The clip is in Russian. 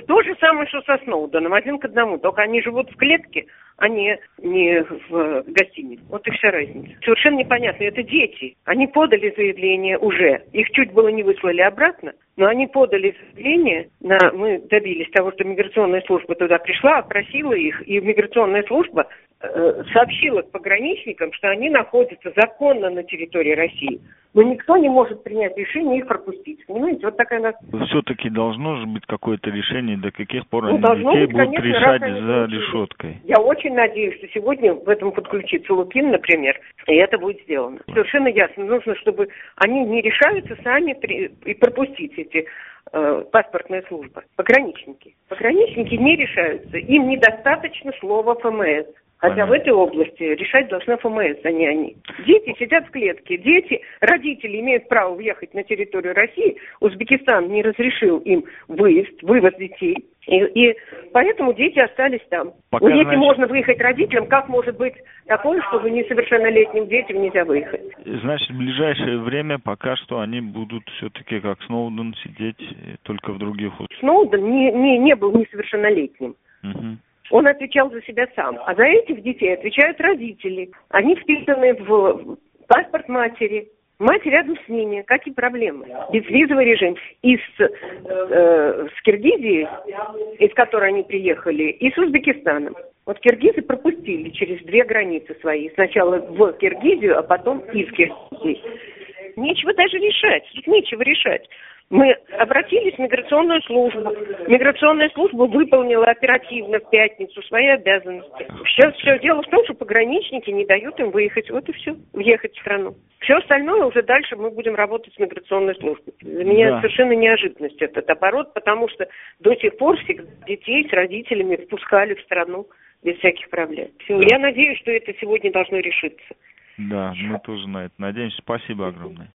То же самое, что со Сноуденом, 1 к 1. Только они живут в клетке, а не в гостинице. Вот и вся разница. Совершенно непонятно. Это дети. Они подали заявление уже. Их чуть было не выслали обратно, но они подали заявление. Мы добились того, что миграционная служба туда пришла, опросила их, и миграционная служба сообщила пограничникам, что они находятся законно на территории России. Но никто не может принять решение их пропустить. Понимаете, вот такая нас... Все-таки должно же быть какое-то решение, до каких пор они детей будут, конечно, решать за решеткой. Я очень надеюсь, что сегодня в этом подключится Лукин, например, и это будет сделано. Совершенно ясно. Нужно, чтобы они не решаются сами и пропустить эти паспортная служба. Пограничники. Пограничники не решаются. Им недостаточно слова ФМС. Хотя в этой области решать должна ФМС, а не они. Дети сидят в клетке. Родители имеют право въехать на территорию России. Узбекистан не разрешил им вывоз детей. И поэтому дети остались там. Если можно выехать родителям, как может быть такое, чтобы несовершеннолетним детям нельзя выехать? Значит, в ближайшее время пока что они будут все-таки, как Сноуден, сидеть только в других условиях. Сноуден не был несовершеннолетним. Угу. Он отвечал за себя сам. А за этих детей отвечают родители. Они вписаны в паспорт матери. Мать рядом с ними. Какие проблемы? Безвизовый режим. С Киргизии, из которой они приехали, и с Узбекистаном. Вот киргизы пропустили через 2 границы свои. Сначала в Киргизию, а потом из Киргизии. Нечего даже решать. Тут нечего решать. Мы обратились в миграционную службу. Миграционная служба выполнила оперативно в пятницу свои обязанности. Сейчас все дело в том, что пограничники не дают им выехать. Вот и все. Въехать в страну. Все остальное уже дальше мы будем работать с миграционной службой. Для меня совершенно неожиданность этот оборот, потому что до сих пор всегда детей с родителями впускали в страну без всяких проблем. Я надеюсь, что это сегодня должно решиться. Да, мы тоже на это надеемся. Спасибо огромное.